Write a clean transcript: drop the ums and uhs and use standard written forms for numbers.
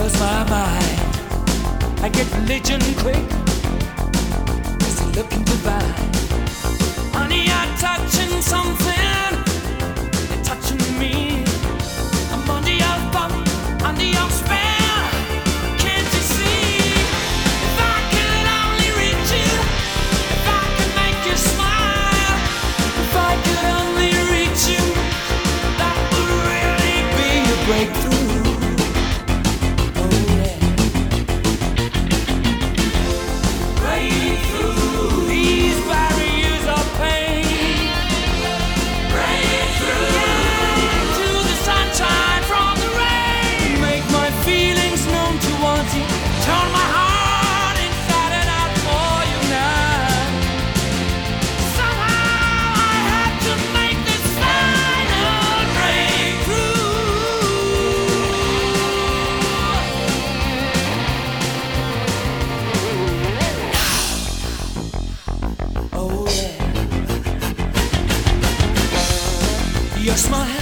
blows my mind. I get religion quick, is it looking divine? Honey, you're touching something, you're touching me. I'm under your thumb, under your spell. Can't you see? If I could only reach you, if I could make you smile, if I could only reach you, that would really be a breakthrough. Your smile